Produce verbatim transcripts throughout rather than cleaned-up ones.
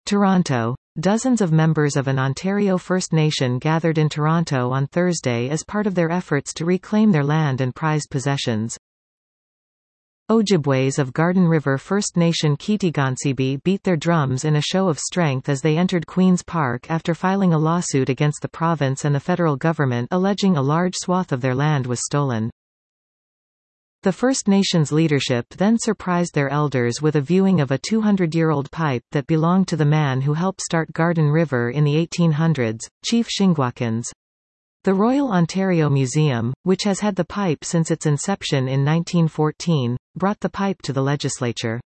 Toronto. Dozens of members of an Ontario First Nation gathered in Toronto on Thursday as part of their efforts to reclaim their land and prized possessions. Ojibways of Garden River First Nation Kitigansibi beat their drums in a show of strength as they entered Queen's Park after filing a lawsuit against the province and the federal government alleging a large swath of their land was stolen. The First Nations leadership then surprised their elders with a viewing of a two hundred year old pipe that belonged to the man who helped start Garden River in the eighteen hundreds, Chief Shingwakins. The Royal Ontario Museum, which has had the pipe since its inception in nineteen fourteen, brought the pipe to the legislature.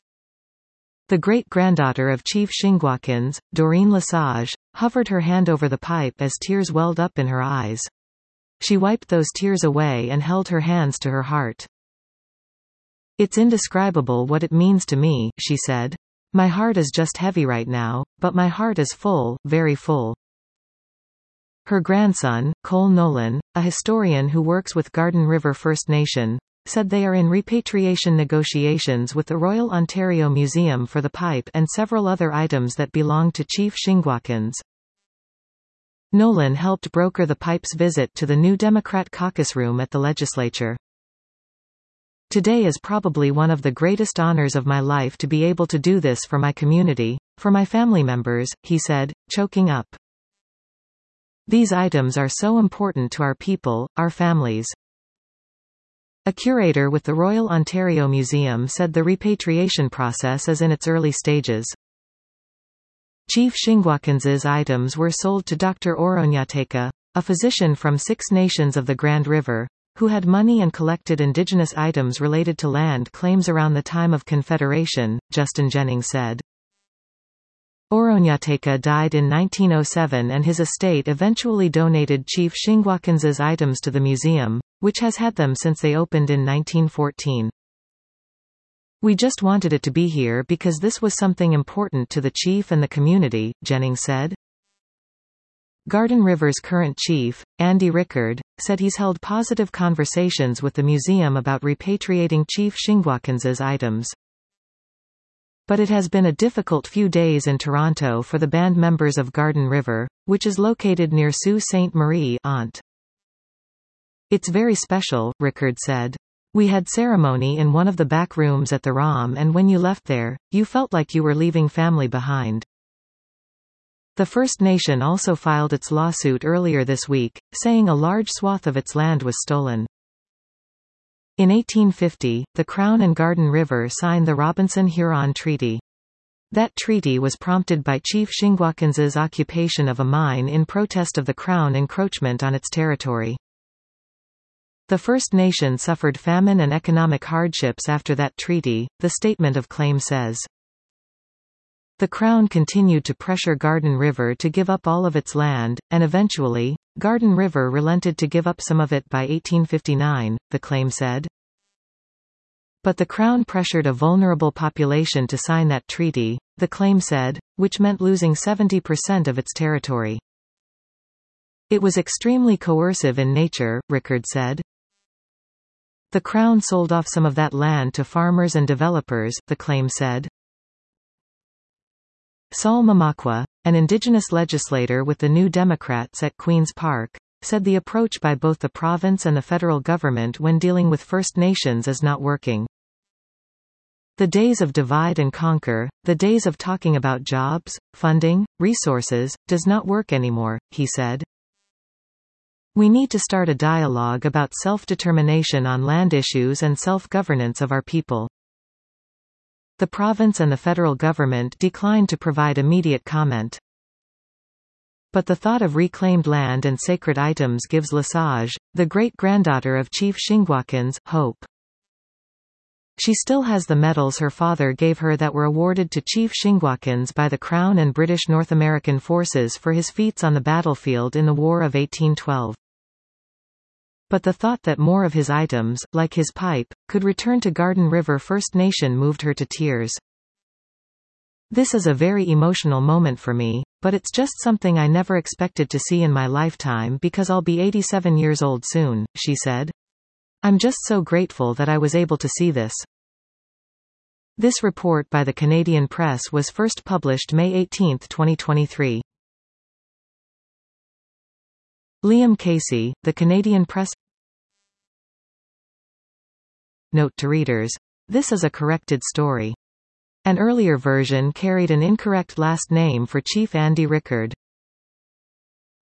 The great-granddaughter of Chief Shingwakins, Doreen Lesage, hovered her hand over the pipe as tears welled up in her eyes. She wiped those tears away and held her hands to her heart. "It's indescribable what it means to me," she said. "My heart is just heavy right now, but my heart is full, very full." Her grandson, Cole Nolan, a historian who works with Garden River First Nation, said they are in repatriation negotiations with the Royal Ontario Museum for the pipe and several other items that belong to Chief Shingwakins. Nolan helped broker the pipe's visit to the new Democrat caucus room at the legislature. "Today is probably one of the greatest honors of my life to be able to do this for my community, for my family members," he said, choking up. "These items are so important to our people, our families." A curator with the Royal Ontario Museum said the repatriation process is in its early stages. Chief Shingwakins's items were sold to Doctor Oronyateka, a physician from Six Nations of the Grand River, who had money and collected Indigenous items related to land claims around the time of Confederation, Justin Jennings said. Oronyateka died in nineteen oh seven and his estate eventually donated Chief Shingwakins's items to the museum, which has had them since they opened in nineteen fourteen. "We just wanted it to be here because this was something important to the chief and the community," Jennings said. Garden River's current chief, Andy Rickard, said he's held positive conversations with the museum about repatriating Chief Shingwakins's items. But it has been a difficult few days in Toronto for the band members of Garden River, which is located near Sault Ste. Marie, Ont. "It's very special," Rickard said. "We had ceremony in one of the back rooms at the R O M and when you left there, you felt like you were leaving family behind." The First Nation also filed its lawsuit earlier this week, saying a large swath of its land was stolen. In eighteen fifty, the Crown and Garden River signed the Robinson-Huron Treaty. That treaty was prompted by Chief Shingwakins's occupation of a mine in protest of the Crown encroachment on its territory. The First Nation suffered famine and economic hardships after that treaty, the statement of claim says. The Crown continued to pressure Garden River to give up all of its land, and eventually, Garden River relented to give up some of it by eighteen fifty-nine, the claim said. But the Crown pressured a vulnerable population to sign that treaty, the claim said, which meant losing seventy percent of its territory. It was extremely coercive in nature, Rickard said. The Crown sold off some of that land to farmers and developers, the claim said. Saul Mamakwa, an Indigenous legislator with the New Democrats at Queen's Park, said the approach by both the province and the federal government when dealing with First Nations is not working. The days of divide and conquer, the days of talking about jobs, funding, resources, does not work anymore, he said. We need to start a dialogue about self-determination on land issues and self-governance of our people. The province and the federal government declined to provide immediate comment. But the thought of reclaimed land and sacred items gives Lesage, the great-granddaughter of Chief Shingwakins, hope. She still has the medals her father gave her that were awarded to Chief Shingwakins by the Crown and British North American forces for his feats on the battlefield in the War of eighteen twelve. But the thought that more of his items, like his pipe, could return to Garden River First Nation moved her to tears. This is a very emotional moment for me, but it's just something I never expected to see in my lifetime because I'll be eighty-seven years old soon, she said. I'm just so grateful that I was able to see this. This report by the Canadian Press was first published May eighteenth twenty twenty-three. Liam Casey, The Canadian Press. Note to readers. This is a corrected story. An earlier version carried an incorrect last name for Chief Andy Rickard.